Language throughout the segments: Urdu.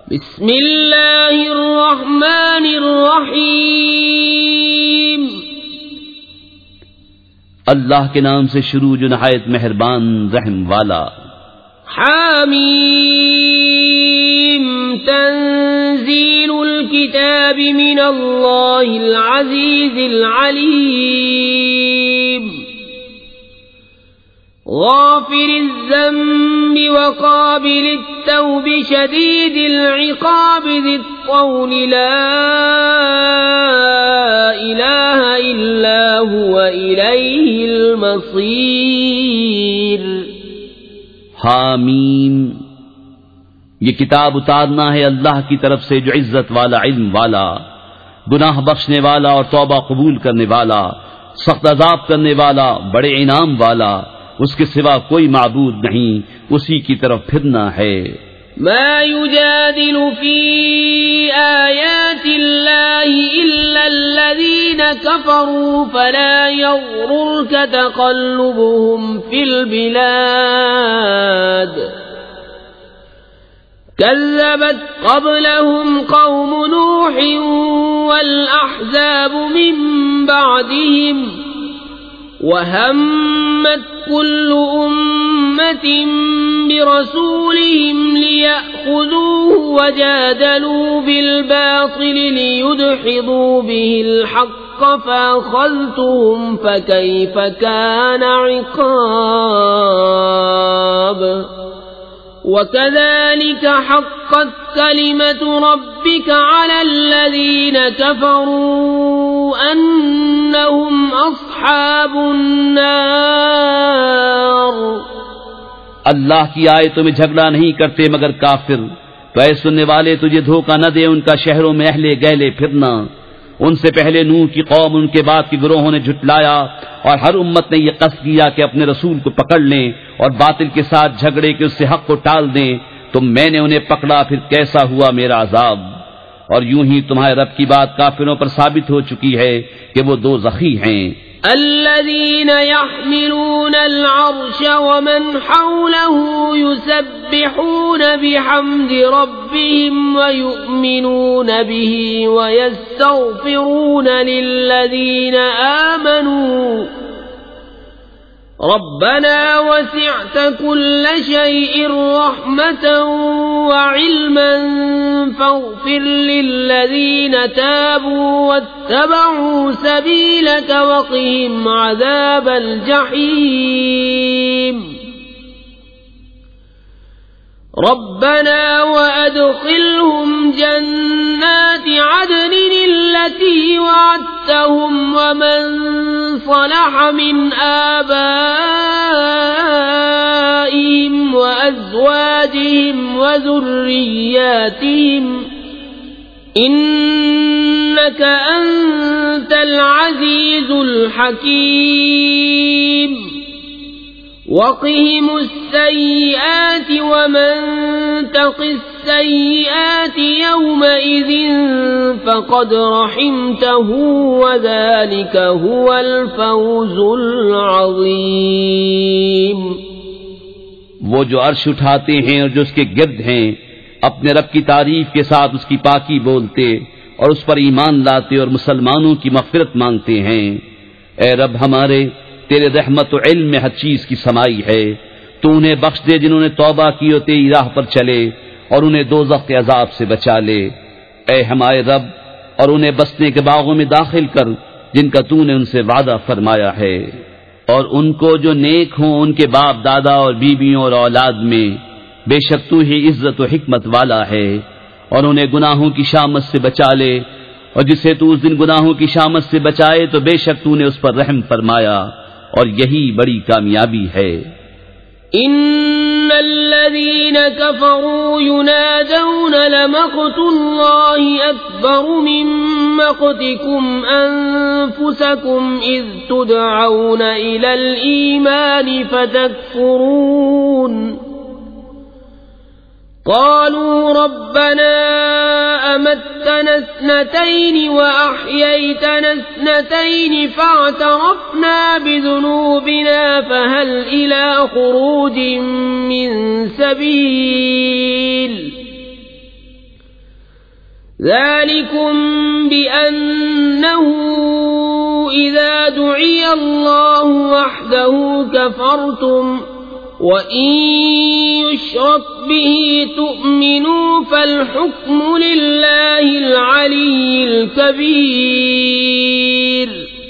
بسم اللہ الرحمن الرحیم اللہ کے نام سے شروع جو نہایت مہربان رحم والا. حامیم تنزیل الکتاب من اللہ العزیز العلیم غافر الذنب وقابل التوب شدید العقاب ذی الطول لا الہ الا هو الیہ المصیر. حامیم، یہ کتاب اتارنا ہے اللہ کی طرف سے جو عزت والا، علم والا، گناہ بخشنے والا اور توبہ قبول کرنے والا، سخت عذاب کرنے والا، بڑے انعام والا. اس کے سوا کوئی معبود نہیں، اسی کی طرف پھرنا ہے. ما يجادل في آيات الله إلا الذين كفروا فلا يغررك تقلبهم في البلاد. كذبت قبلهم قوم نوح والأحزاب من بعدهم وهمت كل أمة برسولهم ليأخذوه وجادلوا بالباطل ليدحضوا به الحق فأخذتهم فكيف كان عقاب. وكذلك حقت كلمة ربك على الذين كفروا أنهم أصحاب النار. اللہ کی آیتوں میں جھگڑا نہیں کرتے مگر کافر. تو اے سننے والے، تجھے دھوکہ نہ دے ان کا شہروں میں اہل گہلے پھرنا. ان سے پہلے نوح کی قوم، ان کے بعد کی گروہوں نے جھٹلایا، اور ہر امت نے یہ قصد کیا کہ اپنے رسول کو پکڑ لیں اور باطل کے ساتھ جھگڑے کہ اس سے حق کو ٹال دیں. تو میں نے انہیں پکڑا، پھر کیسا ہوا میرا عذاب. اور یوں ہی تمہارے رب کی بات کافروں پر ثابت ہو چکی ہے کہ وہ دوزخی ہیں. الذين يحملون العرش ومن حوله يسبحون بحمد ربهم ويؤمنون به ويستغفرون للذين آمنوا ربنا وسعت كل شيء رحمة وعلما فاغفر للذين تابوا واتبعوا سبيلك وقهم عذاب الجحيم. ربنا وأدخلهم جنات عدن التي وعدتهم ومن صلح من آبائهم وأزواجهم وذرياتهم إنك أنت العزيز الحكيم. وقهم السيئات ومن تق السيئات يومئذ فقد رحمته وذلك هو الفوز العظيم. وہ جو عرش اٹھاتے ہیں اور جو اس کے گرد ہیں، اپنے رب کی تعریف کے ساتھ اس کی پاکی بولتے اور اس پر ایمان لاتے اور مسلمانوں کی مغفرت مانگتے ہیں. اے رب ہمارے، تیرے رحمت و علم میں ہر چیز کی سمائی ہے. تو انہیں بخش دے جنہوں نے توبہ کی اور تیری راہ پر چلے، اور انہیں دوزخ کے عذاب سے بچا لے. اے ہمارے رب، اور انہیں بسنے کے باغوں میں داخل کر جن کا تو نے ان سے وعدہ فرمایا ہے. اور ان کو جو نیک ہوں ان کے باپ دادا اور بیویوں اور اولاد میں، بے شک تو ہی عزت و حکمت والا ہے. اور انہیں گناہوں کی شامت سے بچا لے، اور جسے تو اس دن گناہوں کی شامت سے بچائے تو بے شک تو نے اس پر رحم فرمایا، اور یہی بڑی کامیابی ہے. ان الذين كفروا ينادون لمقت الله اكبر من مقتكم انفسكم اذ تدعون الى الايمان فتكفرون. قالوا ربنا أمتنا اثنتين وأحييتنا اثنتين فاعترفنا بذنوبنا فهل إلى خروج من سبيل. ذلكم بأنه إذا دعي الله وحده كفرتم وإن يشرك به تؤمنوا فالحكم لله العلي الكبير۔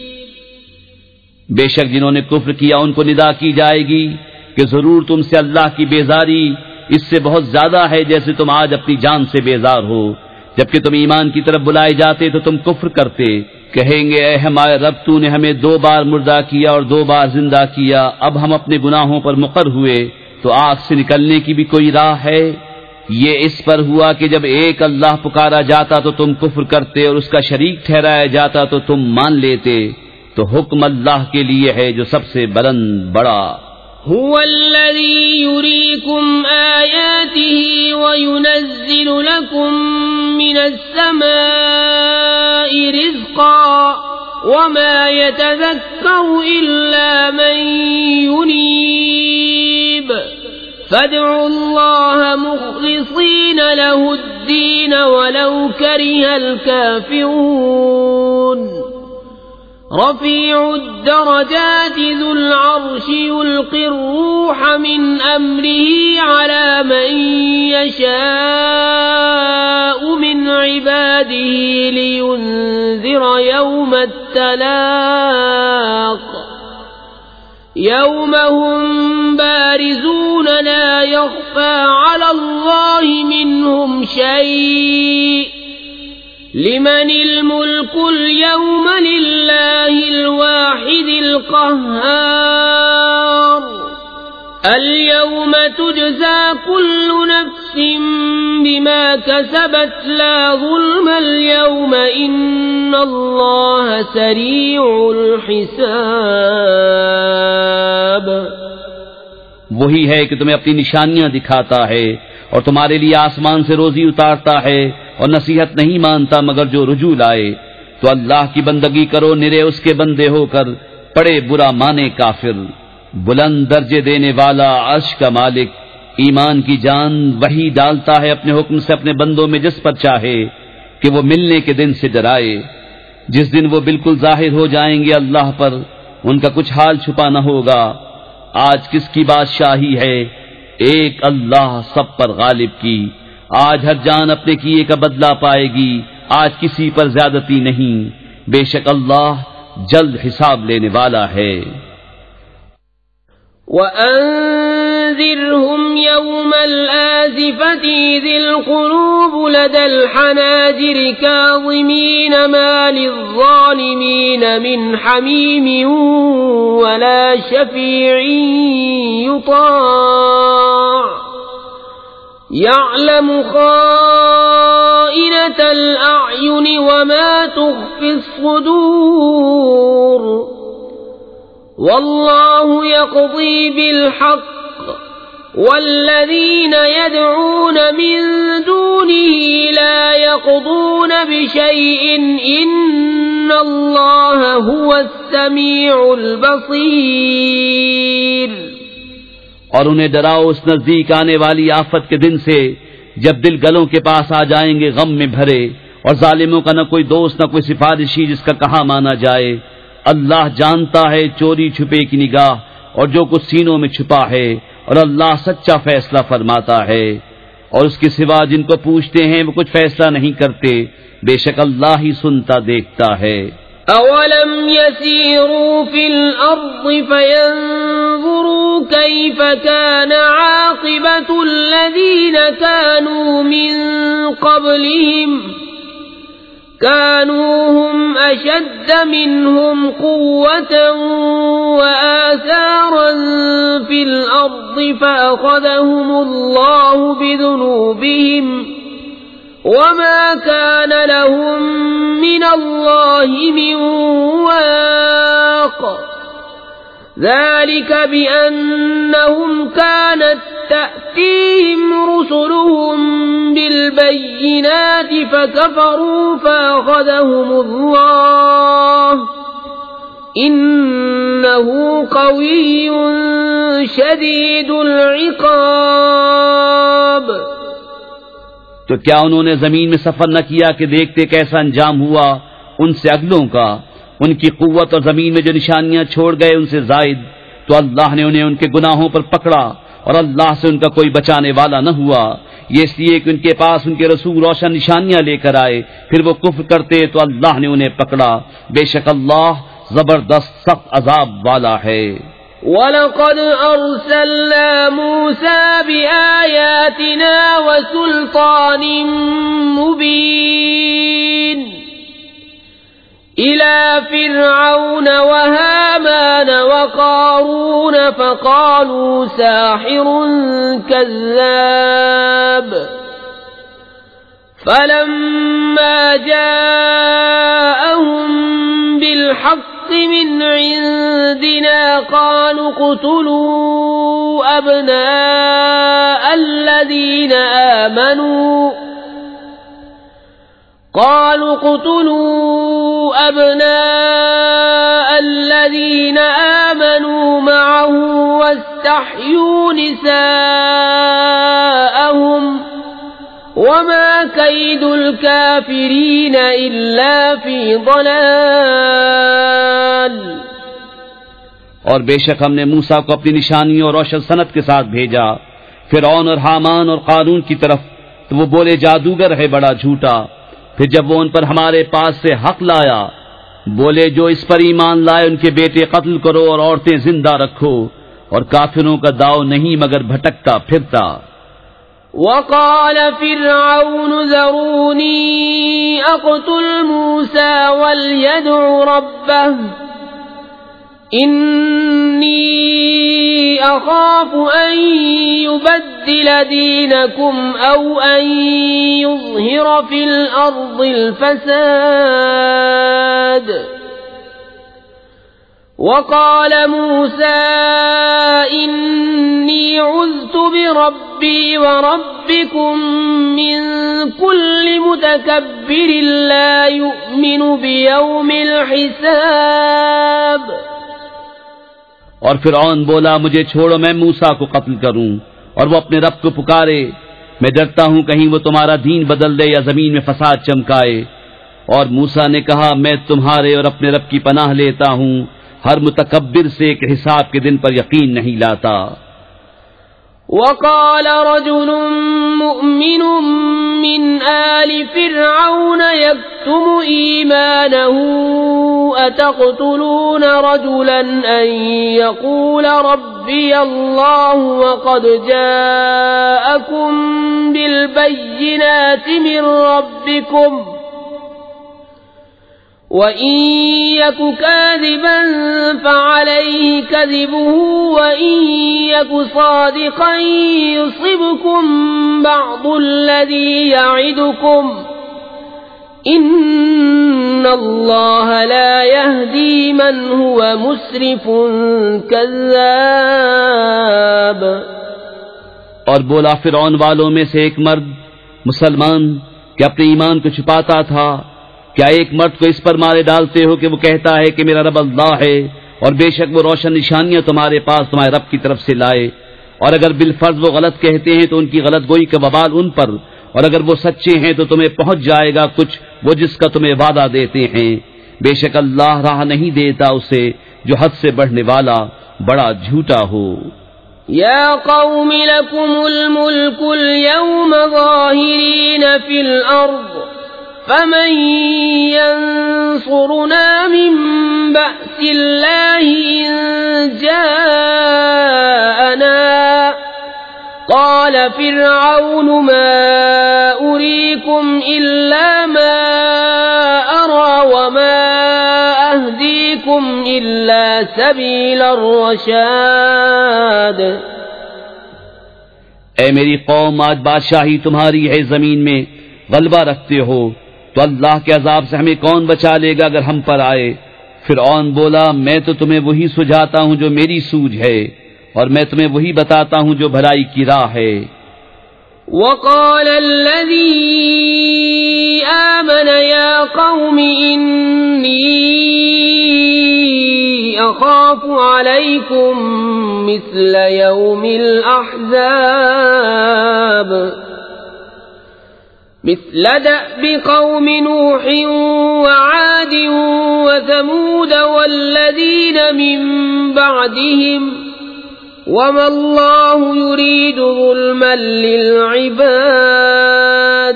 بے شک جنہوں نے کفر کیا ان کو ندا کی جائے گی کہ ضرور تم سے اللہ کی بیزاری اس سے بہت زیادہ ہے جیسے تم آج اپنی جان سے بیزار ہو، جبکہ تم ایمان کی طرف بلائے جاتے تو تم کفر کرتے۔ کہیں گے اے ہمارے رب تو نے ہمیں 2 بار مردہ کیا اور 2 بار زندہ کیا، اب ہم اپنے گناہوں پر مقر ہوئے تو آگ سے نکلنے کی بھی کوئی راہ ہے؟ یہ اس پر ہوا کہ جب ایک اللہ پکارا جاتا تو تم کفر کرتے اور اس کا شریک ٹھہرایا جاتا تو تم مان لیتے، تو حکم اللہ کے لیے ہے جو سب سے بلند بڑا۔ هو الذي يريكم آياته وينزل لكم من السماء رزقا وما يتذكر إلا من ينيب فادعوا الله مخلصين له الدين ولو كره الكافرون۔ رفيع الدرجات ذو العرش يلقي الروح من أمره على من يشاء من عباده لينذر يوم التلاق يوم هم بارزون لا يخفى على الله منهم شيء لمن الملك اليوم لله الواحد القهار اليوم تجزى كل نفس بما كسبت لا ظلم اليوم إن الله سريع الحساب۔ وہی ہے کہ تمہیں اپنی نشانیاں دکھاتا ہے اور تمہارے لیے آسمان سے روزی اتارتا ہے اور نصیحت نہیں مانتا مگر جو رجوع لائے، تو اللہ کی بندگی کرو نرے اس کے بندے ہو کر، پڑے برا مانے کافر۔ بلند درجے دینے والا عرش کا مالک ایمان کی جان وہی ڈالتا ہے اپنے حکم سے اپنے بندوں میں جس پر چاہے کہ وہ ملنے کے دن سے ڈرائے، جس دن وہ بالکل ظاہر ہو جائیں گے اللہ پر، ان کا کچھ حال چھپا نہ ہوگا۔ آج کس کی بادشاہی ہے؟ ایک اللہ سب پر غالب کی۔ آج ہر جان اپنے کیے کا بدلہ پائے گی، آج کسی پر زیادتی نہیں، بے شک اللہ جلد حساب لینے والا ہے۔ وَأَنذِرْهُمْ يَوْمَ الْآزِفَةِ إِذِ الْقُلُوبُ لَدَى الْحَنَاجِرِ كَاظِمِينَ مَا لِلظَّالِمِينَ مِنْ حَمِيمٍ وَلَا شَفِيعٍ يُطَاعُ يَعْلَمُ خَائِنَةَ الْأَعْيُنِ وَمَا تُخْفِي الصُّدُورُ وَاللَّهُ يَقْضِي بِالْحَقِّ وَالَّذِينَ يَدْعُونَ مِن دُونِهِ لَا يَقْضُونَ بِشَيْءٍ إِنَّ اللَّهَ هُوَ السَّمِيعُ الْبَصِيرُ۔ اور انہیں ڈراؤ اس نزدیک آنے والی آفت کے دن سے جب دل گلوں کے پاس آ جائیں گے غم میں بھرے، اور ظالموں کا نہ کوئی دوست نہ کوئی سفارشی جس کا کہا مانا جائے۔ اللہ جانتا ہے چوری چھپے کی نگاہ اور جو کچھ سینوں میں چھپا ہے، اور اللہ سچا فیصلہ فرماتا ہے، اور اس کے سوا جن کو پوچھتے ہیں وہ کچھ فیصلہ نہیں کرتے، بے شک اللہ ہی سنتا دیکھتا ہے۔ أَوَلَمْ يَسِيرُوا فِي الْأَرْضِ فَيَنظُرُوا كَيْفَ كَانَ عَاقِبَةُ الَّذِينَ كَانُوا مِن قَبْلِهِمْ كَانُوا هُمْ أَشَدَّ مِنْهُمْ قُوَّةً وَآثَارًا فِي الْأَرْضِ فَأَخَذَهُمُ اللَّهُ بِذُنُوبِهِمْ وَمَا كَانَ لَهُم مِّنَ اللَّهِ مِن وَاقٍ ذَلِكَ بِأَنَّهُمْ كَانَتْ تَأْتِيهِمْ رُسُلُهُم بِالْبَيِّنَاتِ فَكَفَرُوا فَأَخَذَهُمُ اللَّهُ إِنَّهُ قَوِيٌّ شَدِيدُ الْعِقَابِ۔ تو کیا انہوں نے زمین میں سفر نہ کیا کہ دیکھتے کیسا انجام ہوا ان سے اگلوں کا؟ ان کی قوت اور زمین میں جو نشانیاں چھوڑ گئے ان سے زائد، تو اللہ نے انہیں ان کے گناہوں پر پکڑا اور اللہ سے ان کا کوئی بچانے والا نہ ہوا۔ یہ اس لیے کہ ان کے پاس ان کے رسول روشن نشانیاں لے کر آئے، پھر وہ کفر کرتے تو اللہ نے انہیں پکڑا، بے شک اللہ زبردست سخت عذاب والا ہے۔ وَلَقَدْ أَرْسَلْنَا مُوسَى بِآيَاتِنَا وَسُلْطَانٍ مُبِينٍ إِلَى فِرْعَوْنَ وَهَامَانَ وَقَارُونَ فَقَالُوا سَاحِرٌ كَذَّابٌ فَلَمَّا جَاءَهُم بِالْحَقِّ مِنْ عِندِنَا قَالُوا اقْتُلُوا أَبْنَاءَ الَّذِينَ آمَنُوا مَعَهُ وَاسْتَحْيُوا نِسَاءَهُمْ وَمَا كَيْدُ الْكَافِرِينَ إِلَّا فِي ضَلَالٍ۔ اور بے شک ہم نے موسیٰ کو اپنی نشانیوں اور روشن صنعت کے ساتھ بھیجا فرعون اور حامان اور قارون کی طرف، تو وہ بولے جادوگر ہے بڑا جھوٹا۔ پھر جب وہ ان پر ہمارے پاس سے حق لایا، بولے جو اس پر ایمان لائے ان کے بیٹے قتل کرو اور عورتیں زندہ رکھو، اور کافروں کا داؤ نہیں مگر بھٹکتا پھرتا۔ وقال فرعون ذروني أقتل موسى وليدع ربه إني أخاف أن يبدل دينكم أو أن يظهر في الأرض الفساد۔ وقال موسى إني عذت بربي وربكم من كل متكبر لا يؤمن بيوم الحساب۔ اور فرعون بولا مجھے چھوڑو میں موسیٰ کو قتل کروں، اور وہ اپنے رب کو پکارے، میں ڈرتا ہوں کہیں وہ تمہارا دین بدل دے یا زمین میں فساد چمکائے۔ اور موسیٰ نے کہا میں تمہارے اور اپنے رب کی پناہ لیتا ہوں ہر متکبر سے کہ حساب کے دن پر یقین نہیں لاتا۔ وقال رجل مؤمن من آل فرعون يكتم إيمانه أتقتلون رجلا أن يقول ربي الله وقد جاءكم بالبينات من ربكم وَإِن يَكُ كَاذِبًا فَعَلَيْهِ كَذِبُهُ وَإِن يَكُ صَادِقًا يُصِبْكُم بَعْضُ الَّذِي يَعِدُكُمْ إِنَّ اللَّهَ لَا يَهْدِي مَنْ هُوَ مُسْرِفٌ كَذَّابٌ۔ اور بولا فرعون والوں میں سے ایک مرد مسلمان کہ اپنے ایمان کو چھپاتا تھا، کیا ایک مرد کو اس پر مارے ڈالتے ہو کہ وہ کہتا ہے کہ میرا رب اللہ ہے، اور بے شک وہ روشن نشانیاں تمہارے پاس تمہارے رب کی طرف سے لائے، اور اگر بالفرض وہ غلط کہتے ہیں تو ان کی غلط گوئی کا وبال ان پر، اور اگر وہ سچے ہیں تو تمہیں پہنچ جائے گا کچھ وہ جس کا تمہیں وعدہ دیتے ہیں، بے شک اللہ راہ نہیں دیتا اسے جو حد سے بڑھنے والا بڑا جھوٹا ہو۔ یا قوم لکم الملک اليوم ظاہرین فی الارض فمن ينصرنا من بأس الله إن جاءنا قال فرعون ما أريكم إلا ما أرى وما أهديكم إلا سبيل الرشاد۔ اے میری قوم آج بادشاہی تمہاری ہے، زمین میں غلبہ رکھتے ہو، تو اللہ کے عذاب سے ہمیں کون بچا لے گا اگر ہم پر آئے؟ فرعون بولا میں تو تمہیں وہی سجھاتا ہوں جو میری سوجھ ہے، اور میں تمہیں وہی بتاتا ہوں جو بھلائی کی راہ ہے۔ وقال الذي آمن يا قوم إني أخاف عليكم مثل يوم الأحزاب مثل دأب قوم نوح وعاد وثمود والذين من بعدهم وما الله يريد ظلما للعباد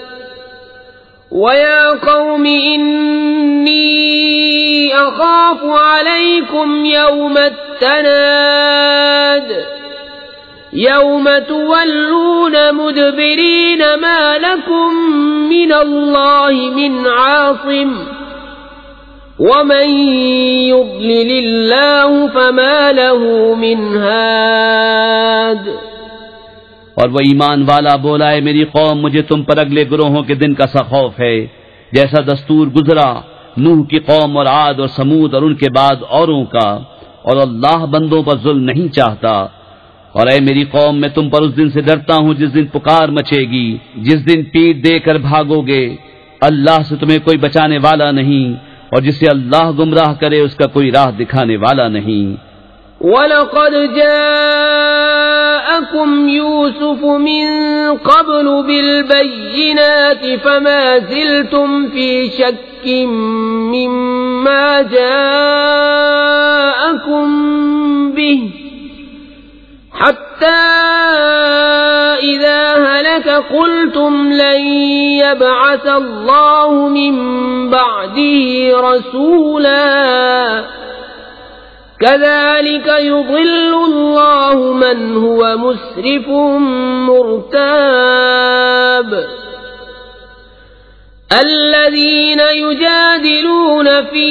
ويا قوم إني أخاف عليكم يوم التناد يوم تولون مدبرين ما لكم من الله من عاصم ومن يضلل الله فما له من هاد۔ اور وہ ایمان والا بولا ہے میری قوم مجھے تم پر اگلے گروہوں کے دن کا سا خوف ہے جیسا دستور گزرا نوح کی قوم اور عاد اور سمود اور ان کے بعد اوروں کا، اور اللہ بندوں پر ظلم نہیں چاہتا۔ اور اے میری قوم میں تم پر اس دن سے ڈرتا ہوں جس دن پکار مچے گی، جس دن پیٹ دے کر بھاگو گے، اللہ سے تمہیں کوئی بچانے والا نہیں، اور جسے اللہ گمراہ کرے اس کا کوئی راہ دکھانے والا نہیں۔ وَلَقَدْ جَاءَكُمْ يُوسُفُ مِنْ قَبْلُ بِالْبَيِّنَاتِ فَمَا زِلْتُمْ فِي شَكٍّ مِّمَّا جَاءَكُمْ بِهِ حَتَّى إِذَا هَلَكَ قُلْتُمْ لَن يَبْعَثَ اللَّهُ مِن بَعْدِهِ رَسُولًا كَذَلِكَ يُضِلُّ اللَّهُ مَنْ هُوَ مُسْرِفٌ مُرْتَابٌ الَّذِينَ يُجَادِلُونَ فِي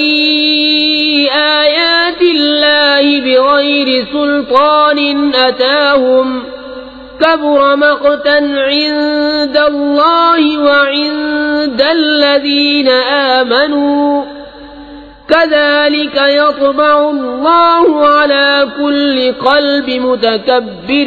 آيَاتِ اللَّهِ بِغَيْرِ سُلْطَانٍ أَتَاهُمْ كَبُرَ مَقْتًا عِندَ اللَّهِ وَعِندَ الَّذِينَ آمَنُوا كَذَلِكَ يَطْبَعُ اللَّهُ عَلَى كُلِّ قَلْبِ مُتَكَبِّرٍ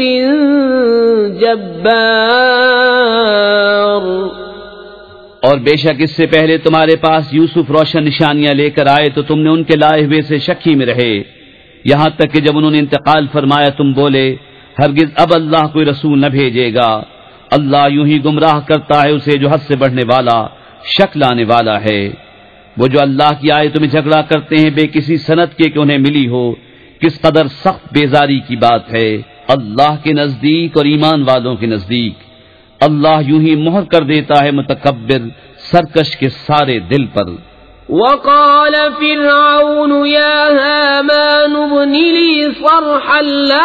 جَبَّارٍ۔ اور بے شک اس سے پہلے تمہارے پاس یوسف روشن نشانیاں لے کر آئے تو تم نے ان کے لائے ہوئے سے شک ہی میں رہے، یہاں تک کہ جب انہوں نے انتقال فرمایا تم بولے ہرگز اب اللہ کوئی رسول نہ بھیجے گا، اللہ یوں ہی گمراہ کرتا ہے اسے جو حد سے بڑھنے والا شک لانے والا ہے۔ وہ جو اللہ کی آیتوں میں جھگڑا کرتے ہیں بے کسی سند کے کہ انہیں ملی ہو، کس قدر سخت بیزاری کی بات ہے اللہ کے نزدیک اور ایمان والوں کے نزدیک۔ اللہ یوں ہی مہر کر دیتا ہے متکبر سرکش کے سارے دل پر۔ وقال فرعون يا هامان ابن لي صرحا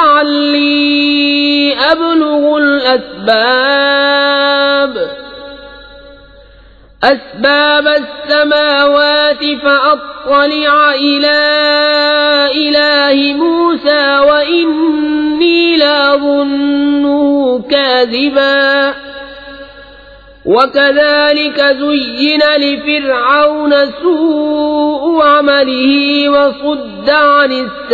لعلي أبلغ أسباب السماوات فأطلع إلى إله موسى وإني لأظنه كاذبا وكذلك زين لفرعون سوء عمله وصد عن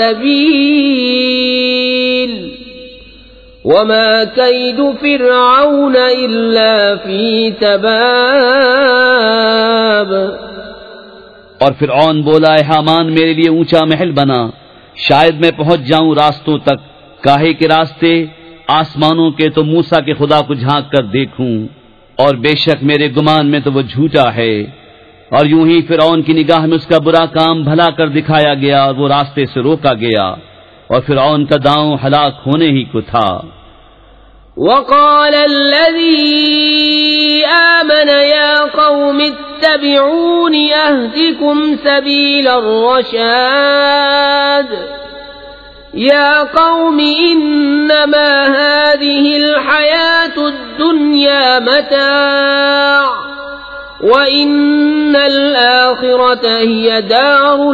السبيل وما كيد فرعون إلا في تباب۔ اور فرعون بولا اے حامان میرے لیے اونچا محل بنا، شاید میں پہنچ جاؤں راستوں تک، کاہے کے راستے آسمانوں کے تو موسیٰ کے خدا کو جھانک کر دیکھوں، اور بے شک میرے گمان میں تو وہ جھوٹا ہے۔ اور یوں ہی فرعون کی نگاہ میں اس کا برا کام بھلا کر دکھایا گیا اور وہ راستے سے روکا گیا، اور فرعون کا داؤں ہلاک ہونے ہی کو تھا۔ وقال الذي آمن يا قوم اتبعون أهدكم سبيل الرشاد يا قوم إنما هذه الحياة الدنيا متاع وإن الآخرة هي دار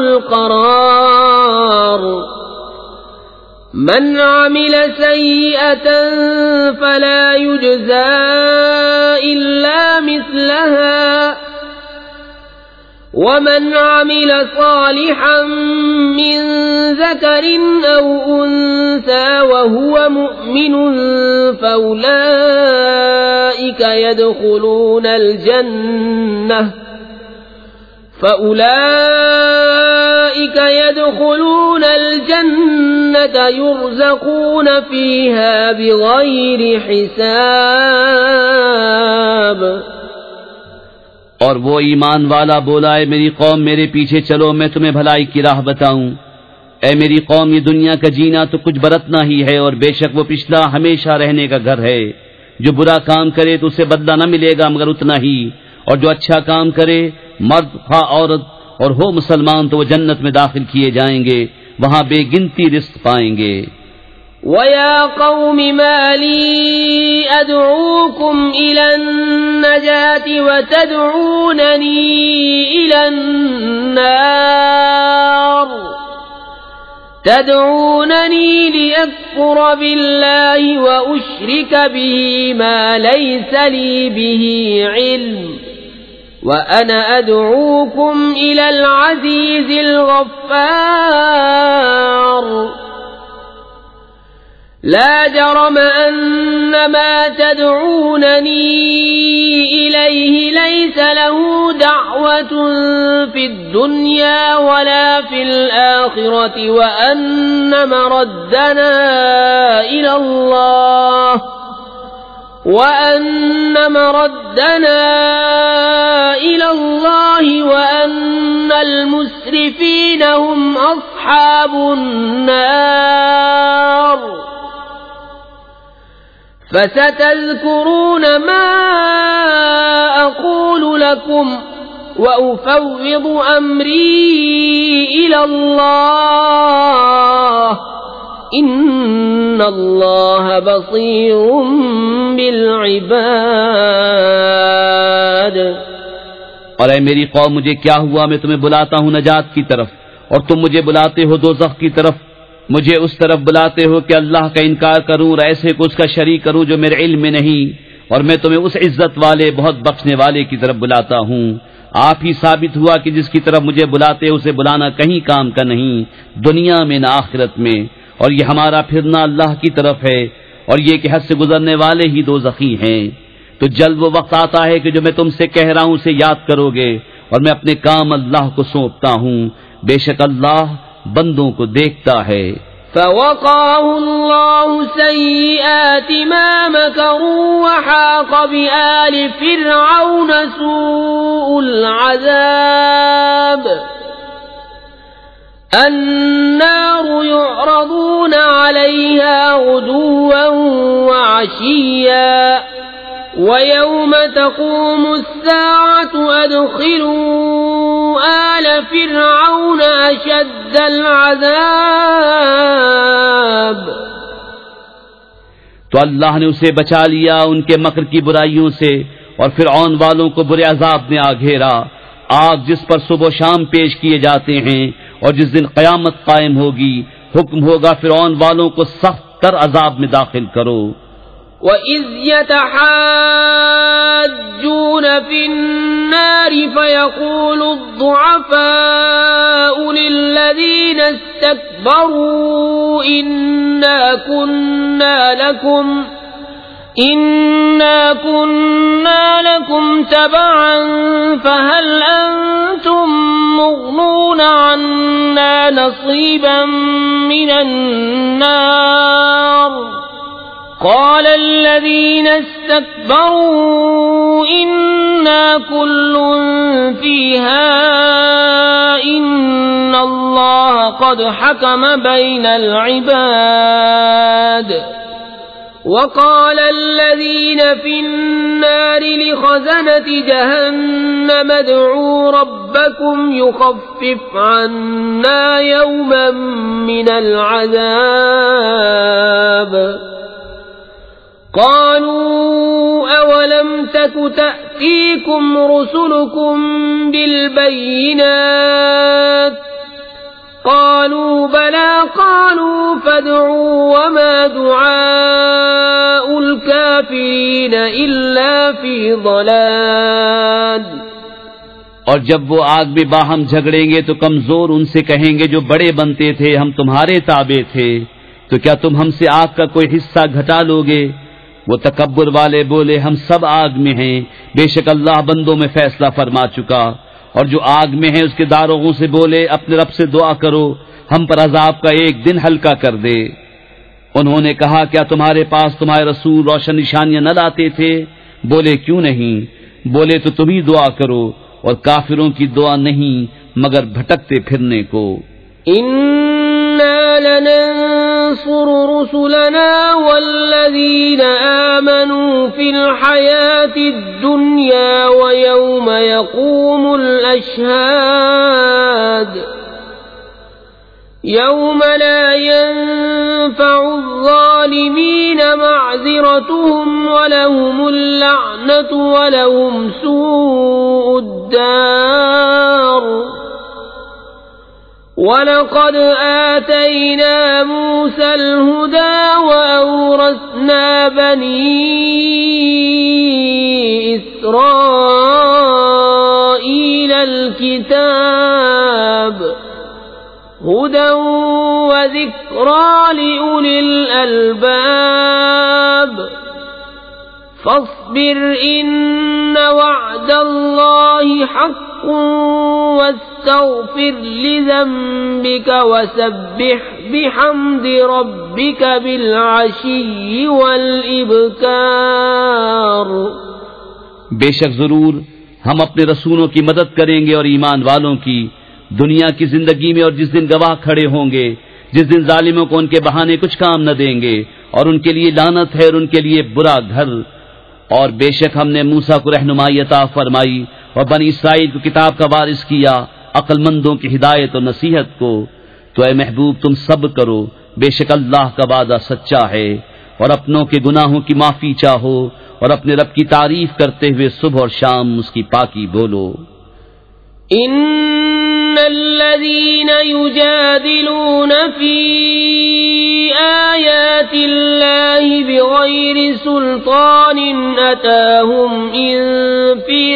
القرار من عمل سيئة فلا يجزى إلا مثلها ومن عمل صالحا من ذكر أو أنثى وهو مؤمن فأولئك يدخلون الجنة يرزقون فيها بغير حساب۔ اور وہ ایمان والا بولا اے میری قوم میرے پیچھے چلو میں تمہیں بھلائی کی راہ بتاؤں۔ اے میری قوم یہ دنیا کا جینا تو کچھ برتنا ہی ہے، اور بے شک وہ پچھلا ہمیشہ رہنے کا گھر ہے۔ جو برا کام کرے تو اسے بدلہ نہ ملے گا مگر اتنا ہی، اور جو اچھا کام کرے مرد خواہ عورت اور ہو مسلمان تو وہ جنت میں داخل کیے جائیں گے، وہاں بے گنتی رزق پائیں گے۔ وَيَا قَوْمِ مَا لِي أَدْعُوكُمْ إِلَى النَّجَاةِ وَتَدْعُونَنِي إِلَى النَّارِ تَدْعُونَنِي لِأَكْفُرَ بِاللَّهِ وَأُشْرِكَ بِهِ مَا لَيْسَ لِي بِهِ عِلْمٌ وَأَنَا أَدْعُوكُمْ إِلَى الْعَزِيزِ الْغَفَّارِ لا جرم أن ما تدعونني إليه ليس له دعوة في الدنيا ولا في الآخرة وأن مردنا إلى الله وأن المسرفين هم أصحاب النار فستذكرون ما أقول لكم وأفوض أمري إلى الله إن الله بصير بالعباد۔ اور اے میری قوم مجھے کیا ہوا، میں تمہیں بلاتا ہوں نجات کی طرف اور تم مجھے بلاتے ہو دوزخ کی طرف۔ مجھے اس طرف بلاتے ہو کہ اللہ کا انکار کروں اور ایسے کو اس کا شریک کروں جو میرے علم میں نہیں، اور میں تمہیں اس عزت والے بہت بخشنے والے کی طرف بلاتا ہوں۔ آپ ہی ثابت ہوا کہ جس کی طرف مجھے بلاتے اسے بلانا کہیں کام کا نہیں، دنیا میں نہ آخرت میں، اور یہ ہمارا پھرنا اللہ کی طرف ہے، اور یہ کہ حد سے گزرنے والے ہی دوزخی ہیں۔ تو جلد وہ وقت آتا ہے کہ جو میں تم سے کہہ رہا ہوں اسے یاد کرو گے، اور میں اپنے کام اللہ کو سونپتا ہوں، بے شک اللہ بندوں کو دیکھتا ہے۔ فوقاه الله سيئات ما مكروا وحاق بآل فرعون سوء العذاب النار يعرضون عليها غدوا وعشيا ويوم تقوم الساعة أدخلوا آل فرعون أشد العذاب۔ تو اللہ نے اسے بچا لیا ان کے مکر کی برائیوں سے، اور فرعون والوں کو برے عذاب نے آ گھیرا، آگ جس پر صبح و شام پیش کیے جاتے ہیں، اور جس دن قیامت قائم ہوگی حکم ہوگا فرعون والوں کو سخت تر عذاب میں داخل کرو۔ وَإِذْ يَتَحَاجُّونَ فِي النَّارِ فَيَقُولُ الضُّعَفَاءُ لِلَّذِينَ اسْتَكْبَرُوا إِنَّا كُنَّا لَكُمْ تَبَعًا فَهَلْ أَنْتُمْ مُغْنُونَ عَنَّا نَصِيبًا مِنَ النَّارِ قال الذين استكبروا إنا كل فيها إن الله قد حكم بين العباد وقال الذين في النار لخزنة جهنم ادعوا ربكم يخفف عنا يوما من العذاب قالوا أولم تك تأتيكم رسلكم بالبينات قالوا بلى قالوا فادعوا وما دعاء الكافرين إلا في ضلال۔ اور جب وہ آگ میں باہم جھگڑیں گے تو کمزور ان سے کہیں گے جو بڑے بنتے تھے ہم تمہارے تابع تھے، تو کیا تم ہم سے آگ کا کوئی حصہ گھٹا لوگے؟ وہ تکبر والے بولے ہم سب آگ میں ہیں، بے شک اللہ بندوں میں فیصلہ فرما چکا۔ اور جو آگ میں ہیں اس کے داروغوں سے بولے اپنے رب سے دعا کرو ہم پر عذاب کا ایک دن ہلکا کر دے۔ انہوں نے کہا کیا تمہارے پاس تمہارے رسول روشن نشانیاں نہ لاتے تھے؟ بولے کیوں نہیں، بولے تو تم ہی دعا کرو، اور کافروں کی دعا نہیں مگر بھٹکتے پھرنے کو۔ إنا لننصر رسلنا والذين آمنوا في الحياة الدنيا ويوم يقوم الأشهاد يوم لا ينفع الظالمين معذرتهم ولهم اللعنة ولهم سوء الدار وَلَقَدْ آتَيْنَا مُوسَى الْهُدَى وَأَوْرَثْنَا بَنِي إِسْرَائِيلَ الْكِتَابَ هُدًى وَذِكْرَى لِأُولِي الْأَلْبَابِ فاصبر إن وعد الله حق واستغفر لذنبك وسبح بحمد ربك بالعشي والإبكار۔ بے شک ضرور ہم اپنے رسولوں کی مدد کریں گے اور ایمان والوں کی دنیا کی زندگی میں، اور جس دن گواہ کھڑے ہوں گے، جس دن ظالموں کو ان کے بہانے کچھ کام نہ دیں گے، اور ان کے لیے لعنت ہے اور ان کے لیے برا گھر۔ اور بے شک ہم نے موسیٰ کو رہنمائی عطا فرمائی اور بنی اسرائیل کو کتاب کا وارث کیا، عقل مندوں کی ہدایت اور نصیحت کو۔ تو اے محبوب تم صبر کرو، بے شک اللہ کا وعدہ سچا ہے، اور اپنوں کے گناہوں کی معافی چاہو، اور اپنے رب کی تعریف کرتے ہوئے صبح اور شام اس کی پاکی بولو۔ ان الذين يجادلون في آيات الله بغير سلطان أتاهم إن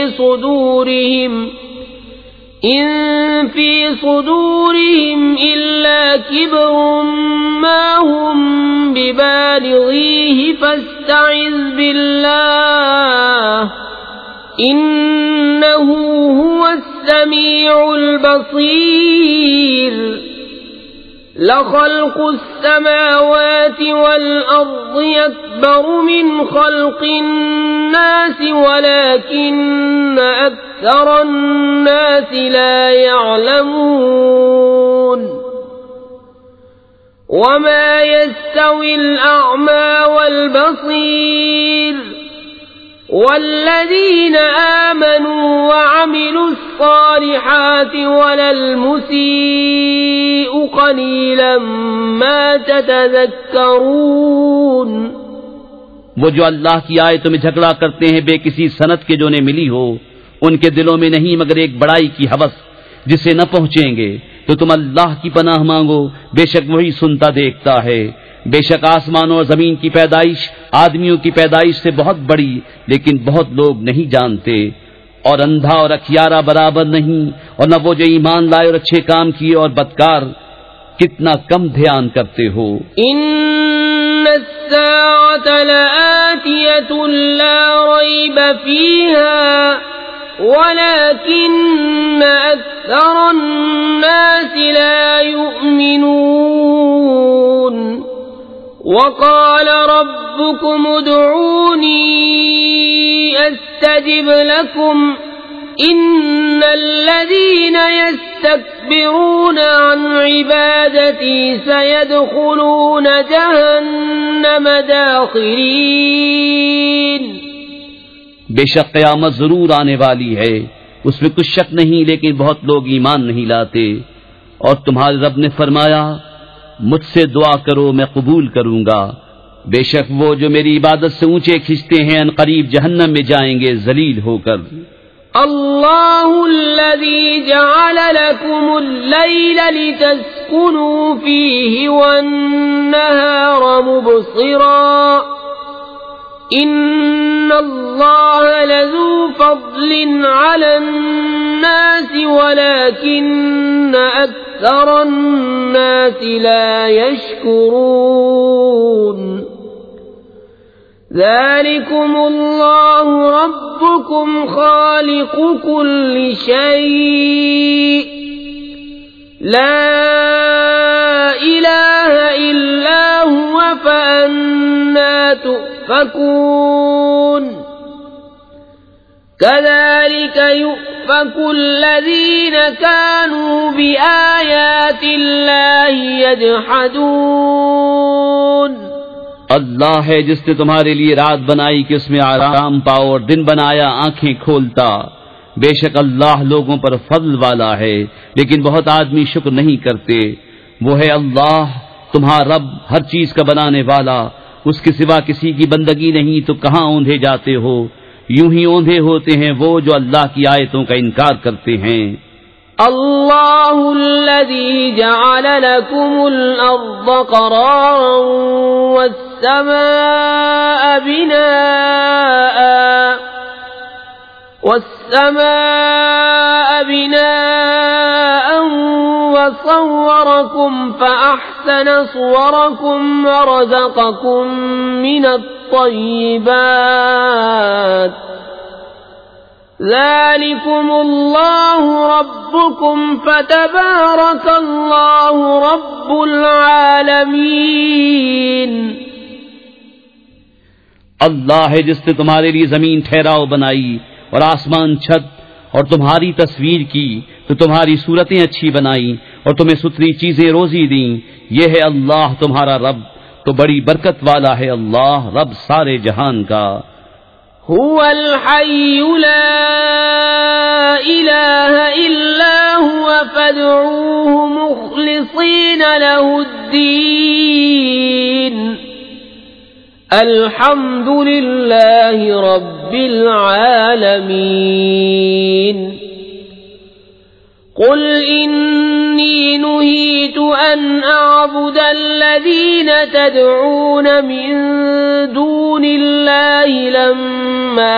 في صدورهم إلا كبر ما هم ببالغيه فاستعذ بالله إنه هو السميع البصير۔ لخلق السماوات والأرض أكبر من خلق الناس ولكن أكثر الناس لا يعلمون۔ وما يستوي الأعمى والبصير والذين آمنوا وعملوا الصالحات ولا المسيء قليلا ما تتذكرون۔ وہ جو اللہ کی آیتوں میں جھگڑا کرتے ہیں بے کسی سند کے جو انہیں ملی ہو، ان کے دلوں میں نہیں مگر ایک بڑائی کی ہوس جسے نہ پہنچیں گے، تو تم اللہ کی پناہ مانگو، بے شک وہی سنتا دیکھتا ہے۔ بے شک آسمانوں اور زمین کی پیدائش آدمیوں کی پیدائش سے بہت بڑی، لیکن بہت لوگ نہیں جانتے۔ اور اندھا اور اکھیارا برابر نہیں، اور نہ وہ جو ایمان لائے اور اچھے کام کیے اور بدکار، کتنا کم دھیان کرتے ہو۔ ان الساعة لآتية لا ريب فيها ولكن أكثر الناس لا يؤمنون۔ وقال ربكم ادعوني أستجب لكم إن الذين يستكبرون عن عبادتي سيدخلون جهنم داخرين۔ بے شک قیامت ضرور آنے والی ہے، اس میں کچھ شک نہیں، لیکن بہت لوگ ایمان نہیں لاتے۔ اور تمہارے رب نے فرمایا مجھ سے دعا کرو میں قبول کروں گا، بے شک وہ جو میری عبادت سے اونچے کھنچتے ہیں ان قریب جہنم میں جائیں گے ذلیل ہو کر۔ اللہ الذی جعل لکم اللیل لتسکنوا فیہ والنہار مبصرا ان اللہ لذو فضل علی الناس ولكن اکثر الناس لا يشکرون۔ ذلكم اللہ ربکم خالق كل شيء لا الہ الا هو فأنا تؤفکون۔ كذلك يؤفك الذين كانوا بآيات الله يجحدون. اللہ ہے جس نے تمہارے لیے رات بنائی کہ اس میں آرام پاؤ اور دن بنایا آنکھیں کھولتا. بے شک اللہ لوگوں پر فضل والا ہے لیکن بہت آدمی شکر نہیں کرتے. وہ ہے اللہ تمہارا رب ہر چیز کا بنانے والا، اس کے سوا کسی کی بندگی نہیں تو کہاں اوندھے جاتے ہو؟ یوں ہی اوندھے ہوتے ہیں وہ جو اللہ کی آیتوں کا انکار کرتے ہیں. اللہ الذی جعل لکم الارض قرارا والسماء بناء وصوركم فأحسن صوركم ورزقكم من الطيبات ذلكم الله ربكم فتبارك الله رب العالمين. اللہ ہے جس نے تمہارے لیے زمین ٹھہراؤ بنائی اور آسمان چھت اور تمہاری تصویر کی تو تمہاری صورتیں اچھی بنائی اور تمہیں ستری چیزیں روزی دیں. یہ ہے اللہ تمہارا رب تو بڑی برکت والا ہے اللہ رب سارے جہان کا. هو الحي لا إله إلا هو فادعوه مخلصين له الدين الحمد لله رب العالمين. قل إني نهيت أن أعبد الذين تدعون من دون الله لما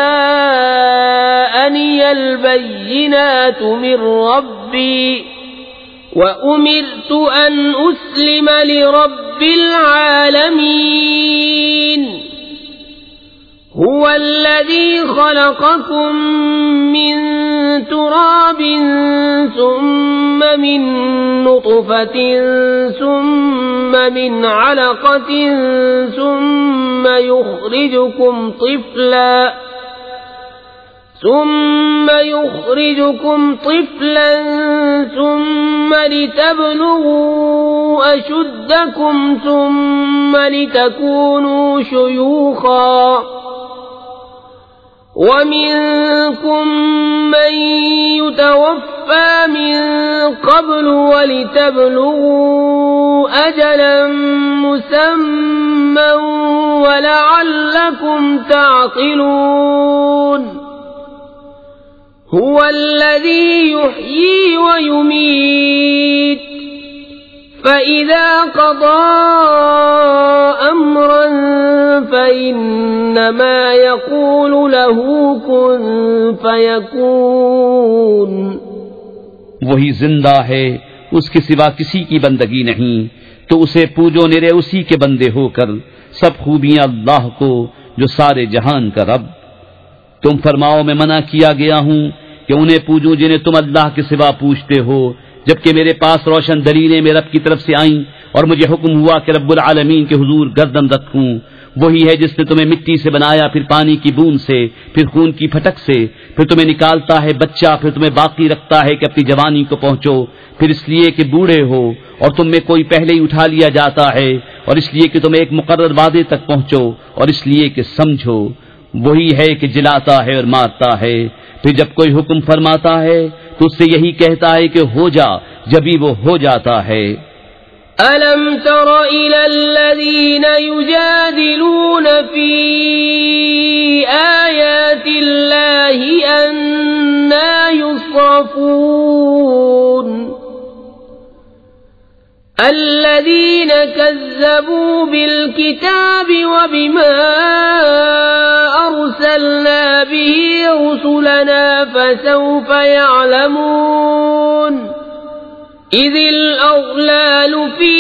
جاءني البينات من ربي وأمرت أن أسلم لرب العالمين. هو الذي خلقكم من تراب ثم من نطفة ثم من علقة ثم يخرجكم طفلا ثم لتبلغوا أشدكم ثم لتكونوا شيوخا ومنكم من يتوفى من قبل ولتبلغوا أجلا مسمى ولعلكم تعقلون. هو الذي يحيي ويميت فإذا قضى أمرا فإنما يقول له كن فيكون. وہی زندہ ہے اس کے سوا کسی کی بندگی نہیں تو اسے پوجو نرے اسی کے بندے ہو کر. سب خوبیاں اللہ کو جو سارے جہان کا رب. تم فرماؤ میں منع کیا گیا ہوں کہ انہیں پوجوں جنہیں تم اللہ کے سوا پوچھتے ہو جبکہ میرے پاس روشن دلیلیں میرے رب کی طرف سے آئیں اور مجھے حکم ہوا کہ رب العالمین کے حضور گردن رکھوں. وہی ہے جس نے تمہیں مٹی سے بنایا پھر پانی کی بوند سے پھر خون کی پھٹک سے پھر تمہیں نکالتا ہے بچہ پھر تمہیں باقی رکھتا ہے کہ اپنی جوانی کو پہنچو پھر اس لیے کہ بوڑھے ہو اور تم میں کوئی پہلے ہی اٹھا لیا جاتا ہے اور اس لیے کہ تم ایک مقرر وعدے تک پہنچو اور اس لیے کہ سمجھو. وہی ہے کہ جلاتا ہے اور مارتا ہے پھر جب کوئی حکم فرماتا ہے تو اس سے یہی کہتا ہے کہ ہو جا جبھی وہ ہو جاتا ہے. أَلَمْ تَرَ إِلَى الَّذِينَ يُجَادِلُونَ فِي آيَاتِ اللَّهِ أَنَّى يُصْرَفُونَ الَّذِينَ كَذَّبُوا بِالْكِتَابِ وَبِمَا أَرْسَلْنَا بِهِ رُسُلَنَا فَسَوْفَ يَعْلَمُونَ إِذِ الْأَغْلَالُ فِي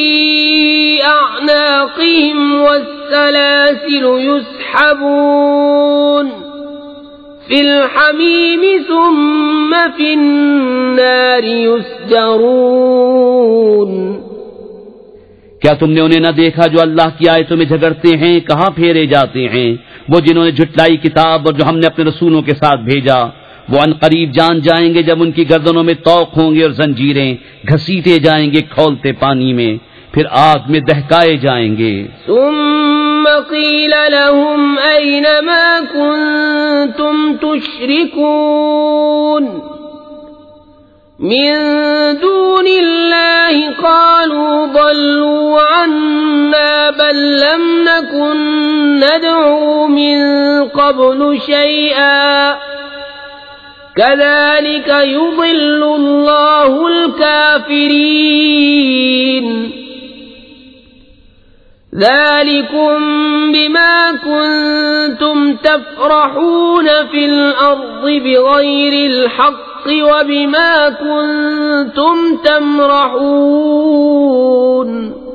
أَعْنَاقِهِمْ وَالسَّلَاسِلُ يُسْحَبُونَ فِي الْحَمِيمِ ثُمَّ فِي النَّارِ يُسْجَرُونَ. کیا تم نے انہیں نہ دیکھا جو اللہ کی آیتوں میں جھگڑتے ہیں؟ کہاں پھیرے جاتے ہیں وہ جنہوں نے جھٹلائی کتاب اور جو ہم نے اپنے رسولوں کے ساتھ بھیجا، وہ ان قریب جان جائیں گے جب ان کی گردنوں میں طوق ہوں گے اور زنجیریں، گھسیٹے جائیں گے کھولتے پانی میں، پھر آگ میں دہکائے جائیں گے۔ ثم قیل لهم أين ما كنتم تشركون من دون الله قالوا ضلوا عنا بل لم نكن ندعو من قبل شيئا كذلك يضل الله الكافرين ذلكم بما كنتم تفرحون في الأرض بغير الحق وبما كنتم تمرحون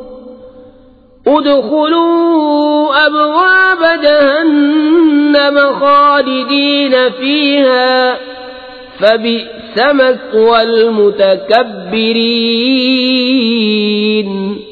ادخلوا أبواب جهنم خالدين فيها فبئس مثوى المتكبرين۔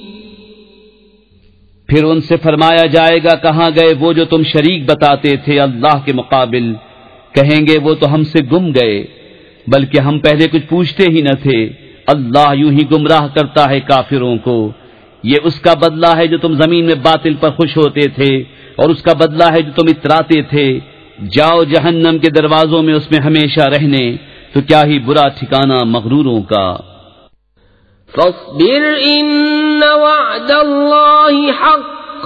پھر ان سے فرمایا جائے گا کہاں گئے وہ جو تم شریک بتاتے تھے اللہ کے مقابل؟ کہیں گے وہ تو ہم سے گم گئے، بلکہ ہم پہلے کچھ پوچھتے ہی نہ تھے۔ اللہ یوں ہی گمراہ کرتا ہے کافروں کو۔ یہ اس کا بدلہ ہے جو تم زمین میں باطل پر خوش ہوتے تھے، اور اس کا بدلہ ہے جو تم اتراتے تھے۔ جاؤ جہنم کے دروازوں میں اس میں ہمیشہ رہنے، تو کیا ہی برا ٹھکانہ مغروروں کا۔ فاصبر إن وعد الله حق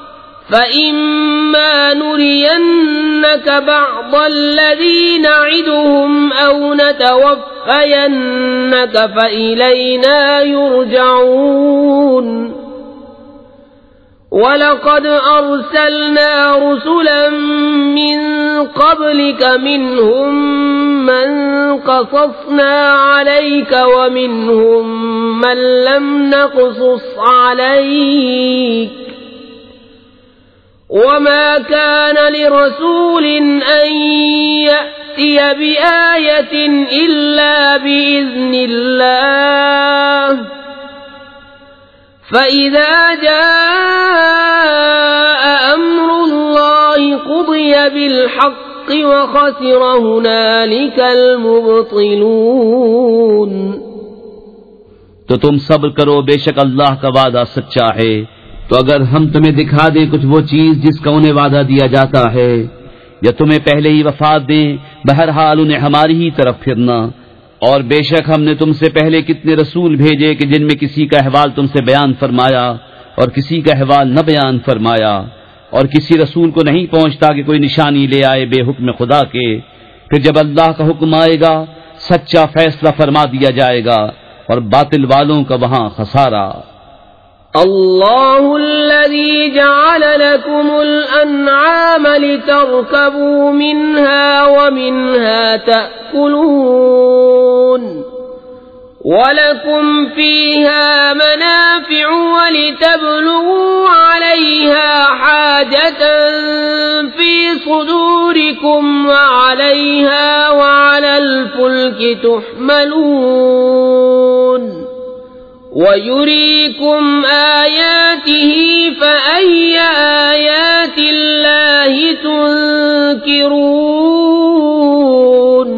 فإما نرينك بعض الذي نعدهم أو نتوفينك فإلينا يرجعون وَلَقَدْ أَرْسَلْنَا رُسُلًا مِّن قَبْلِكَ مِنْهُمْ مَنْ قَصَصْنَا عَلَيْكَ وَمِنْهُمْ مَنْ لَمْ نَقْصُصْ عَلَيْكَ وَمَا كَانَ لِرَسُولٍ أَنْ يَأْتِيَ بِآيَةٍ إِلَّا بِإِذْنِ اللَّهِ فَإِذَا جَاءَ أَمْرُ اللَّهِ قُضِيَ بِالْحَقِّ وَخَسِرَ هُنَالِكَ الْمُبْطِلُونَ۔ تو تم صبر کرو، بے شک اللہ کا وعدہ سچا ہے۔ تو اگر ہم تمہیں دکھا دیں کچھ وہ چیز جس کا انہیں وعدہ دیا جاتا ہے، یا تمہیں پہلے ہی وفات دیں، بہرحال انہیں ہماری ہی طرف پھرنا۔ اور بے شک ہم نے تم سے پہلے کتنے رسول بھیجے کہ جن میں کسی کا احوال تم سے بیان فرمایا اور کسی کا احوال نہ بیان فرمایا، اور کسی رسول کو نہیں پہنچتا کہ کوئی نشانی لے آئے بے حکم خدا کے۔ پھر جب اللہ کا حکم آئے گا سچا فیصلہ فرما دیا جائے گا، اور باطل والوں کا وہاں خسارہ۔ اللہ الذی جعل لکم الانعام لترکبوا منها ومنها تأکلون وَلَكُمْ فِيهَا مَنَافِعُ وَلِتَبْلُغُوا عَلَيْهَا حَاجَةً فِي صُدُورِكُمْ وَعَلَيْهَا وَعَلَى الْفُلْكِ تُحْمَلُونَ وَيُرِيكُمْ آيَاتِهِ فَأَيَّ آيَاتِ اللَّهِ تُنْكِرُونَ۔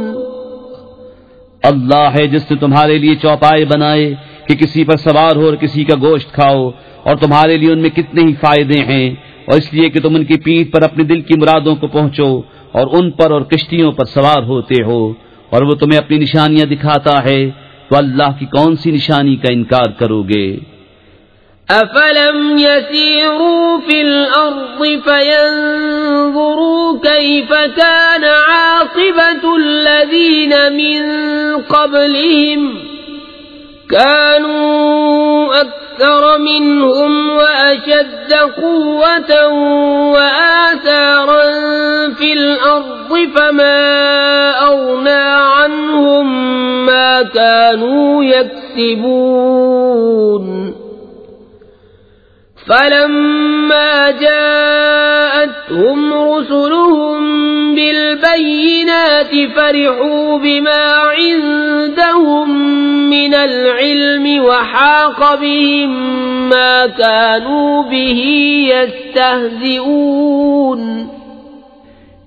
اللہ ہے جس نے تمہارے لیے چوپائے بنائے کہ کسی پر سوار ہو اور کسی کا گوشت کھاؤ، اور تمہارے لیے ان میں کتنے ہی فائدے ہیں، اور اس لیے کہ تم ان کی پیٹھ پر اپنے دل کی مرادوں کو پہنچو اور ان پر اور کشتیوں پر سوار ہوتے ہو، اور وہ تمہیں اپنی نشانیاں دکھاتا ہے، تو اللہ کی کون سی نشانی کا انکار کرو گے؟ أَفَلَمْ يَسِيرُوا فِي الْأَرْضِ فَيَنْظُرُوا كَيْفَ كَانَ عَاقِبَةُ الَّذِينَ مِنْ قَبْلِهِمْ كَانُوا أَكْثَرَ مِنْهُمْ وَأَشَدَّ قُوَّةً وَآثَارًا فِي الْأَرْضِ فَمَا أَغْنَى عَنْهُمْ مَا كَانُوا يَكْسِبُونَ فَلَمَّا جَاءَتْهُمْ رُسُلُهُم بِالْبَيِّنَاتِ فَرِحُوا بِمَا عِندَهُم مِّنَ الْعِلْمِ وَحَاقَ بِهِم مَّا كَانُوا بِهِ يَسْتَهْزِئُونَ۔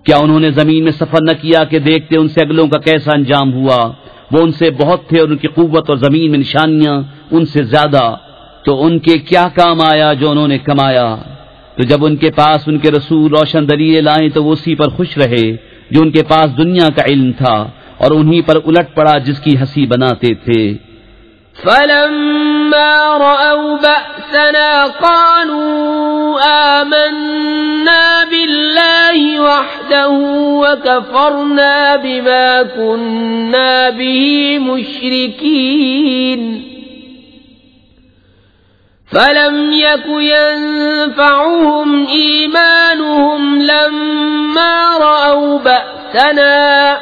کیا انہوں نے زمین میں سفر نہ کیا کہ دیکھتے ان سے اگلوں کا کیسا انجام ہوا؟ وہ ان سے بہت تھے اور ان کی قوت اور زمین میں نشانیاں ان سے زیادہ، تو ان کے کیا کام آیا جو انہوں نے کمایا؟ تو جب ان کے پاس ان کے رسول روشن دلیل لائیں تو وہ اسی پر خوش رہے جو ان کے پاس دنیا کا علم تھا، اور انہی پر الٹ پڑا جس کی ہنسی بناتے تھے۔ فَلَمَّا رَأَوْا بَأْسَنَا قَالُوا آمَنَّا بِاللَّهِ وَحْدَهُ وَكَفَرْنَا بِمَا كُنَّا بِهِ مُشْرِكِينَ فَلَمْ يَكُ يَنفَعُهُمْ إِيمَانُهُمْ لَمَّا رَأَوْا بَأْسَنَا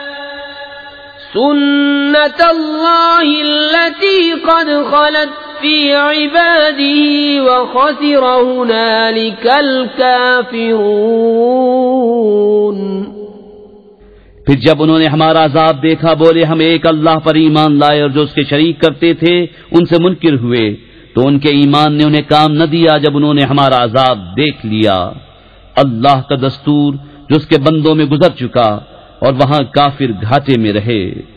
سُنَّةَ اللَّهِ الَّتِي قَدْ خَلَتْ فِي عِبَادِهِ وَخَسِرَ هُنَالِكَ الْكَافِرُونَ۔ پھر جب انہوں نے ہمارا عذاب دیکھا بولے ہم ایک اللہ پر ایمان لائے، اور جو اس کے شریک کرتے تھے ان سے منکر ہوئے، تو ان کے ایمان نے انہیں کام نہ دیا جب انہوں نے ہمارا عذاب دیکھ لیا۔ اللہ کا دستور جو اس کے بندوں میں گزر چکا، اور وہاں کافر گھاٹے میں رہے۔